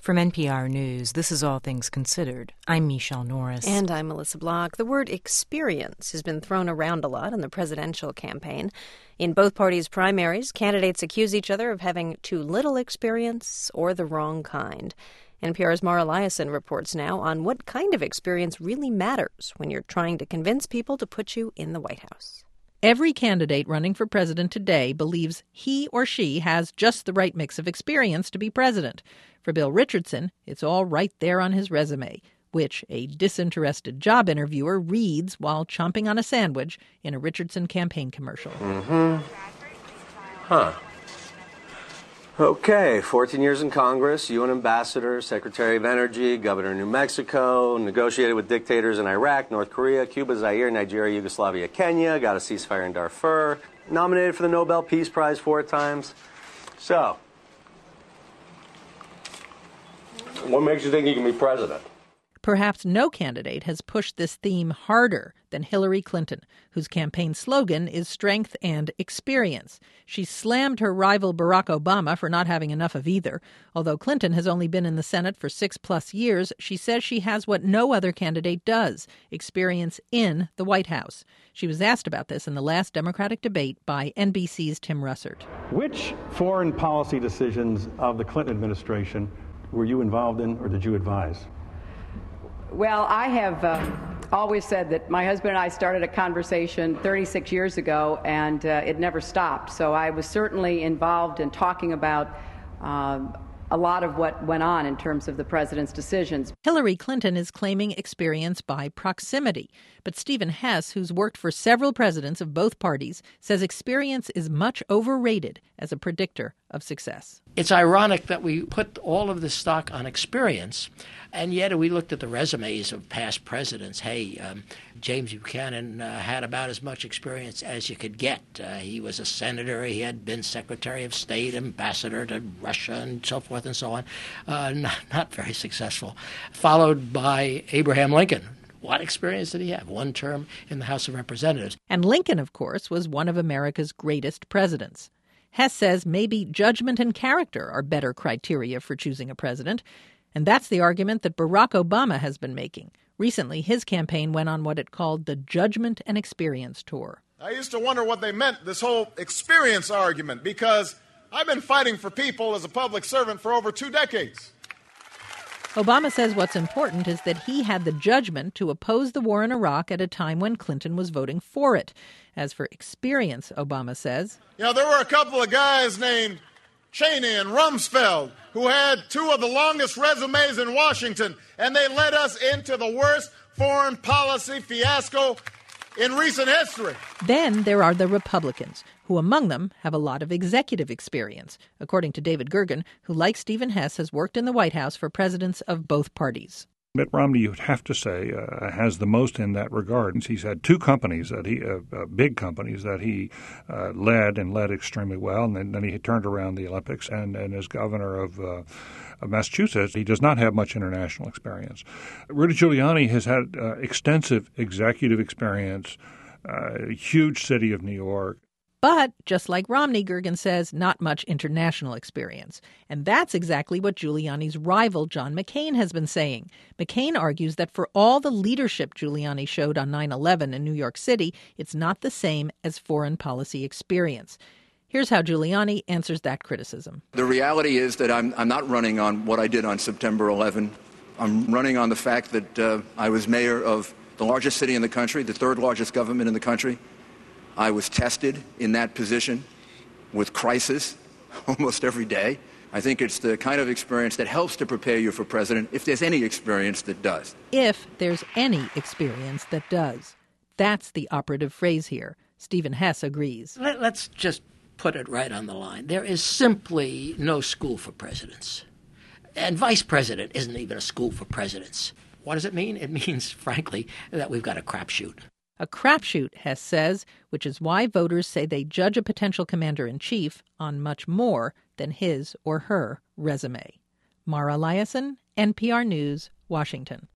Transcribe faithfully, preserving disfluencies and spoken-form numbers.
From N P R News, this is All Things Considered. I'm Michelle Norris. And I'm Melissa Block. The word experience has been thrown around a lot in the presidential campaign. In both parties' primaries, candidates accuse each other of having too little experience or the wrong kind. N P R's Mara Liasson reports now on what kind of experience really matters when you're trying to convince people to put you in the White House. Every candidate running for president today believes he or she has just the right mix of experience to be president. For Bill Richardson, it's all right there on his resume, which a disinterested job interviewer reads while chomping on a sandwich in a Richardson campaign commercial. Mm-hmm. Huh. Okay, fourteen years in Congress, U N ambassador, Secretary of Energy, Governor of New Mexico, negotiated with dictators in Iraq, North Korea, Cuba, Zaire, Nigeria, Yugoslavia, Kenya, got a ceasefire in Darfur, nominated for the Nobel Peace Prize four times. So, what makes you think you can be president? Perhaps no candidate has pushed this theme harder than Hillary Clinton, whose campaign slogan is strength and experience. She slammed her rival Barack Obama for not having enough of either. Although Clinton has only been in the Senate for six plus years, she says she has what no other candidate does, experience in the White House. She was asked about this in the last Democratic debate by N B C's Tim Russert. Which foreign policy decisions of the Clinton administration were you involved in or did you advise? Well, I have uh, always said that my husband and I started a conversation thirty-six years ago, and uh, it never stopped. So I was certainly involved in talking about um, a lot of what went on in terms of the president's decisions. Hillary Clinton is claiming experience by proximity. But Stephen Hess, who's worked for several presidents of both parties, says experience is much overrated as a predictor of success. It's ironic that we put all of this stock on experience, and yet we looked at the resumes of past presidents. Hey, um, James Buchanan uh, had about as much experience as you could get. Uh, he was a senator. He had been Secretary of State, ambassador to Russia, and so forth and so on. Uh, not, not very successful. Followed by Abraham Lincoln. What experience did he have? One term in the House of Representatives. And Lincoln, of course, was one of America's greatest presidents. Hess says maybe judgment and character are better criteria for choosing a president. And that's the argument that Barack Obama has been making. Recently, his campaign went on what it called the Judgment and Experience Tour. I used to wonder what they meant, this whole experience argument, because I've been fighting for people as a public servant for over two decades. Obama says what's important is that he had the judgment to oppose the war in Iraq at a time when Clinton was voting for it. As for experience, Obama says, You know, there were a couple of guys named Cheney and Rumsfeld who had two of the longest resumes in Washington, and they led us into the worst foreign policy fiasco in recent history. Then there are the Republicans, who among them have a lot of executive experience. According to David Gergen, who, like Stephen Hess, has worked in the White House for presidents of both parties. Mitt Romney, you'd have to say, uh, has the most in that regard. He's had two companies, that he, uh, uh, big companies, that he uh, led and led extremely well, and then, then he turned around the Olympics. And, and as governor of, uh, of Massachusetts, he does not have much international experience. Rudy Giuliani has had uh, extensive executive experience, uh, huge city of New York. But, just like Romney, Gergen says, not much international experience. And that's exactly what Giuliani's rival, John McCain, has been saying. McCain argues that for all the leadership Giuliani showed on nine eleven in New York City, it's not the same as foreign policy experience. Here's how Giuliani answers that criticism. The reality is that I'm, I'm not running on what I did on September eleventh. I'm running on the fact that uh, I was mayor of the largest city in the country, the third largest government in the country. I was tested in that position with crisis almost every day. I think it's the kind of experience that helps to prepare you for president, if there's any experience that does. If there's any experience that does. That's the operative phrase here. Stephen Hess agrees. Let's just put it right on the line. There is simply no school for presidents. And vice president isn't even a school for presidents. What does it mean? It means, frankly, that we've got a crapshoot. A crapshoot, Hess says, which is why voters say they judge a potential commander-in-chief on much more than his or her resume. Mara Liasson, N P R News, Washington.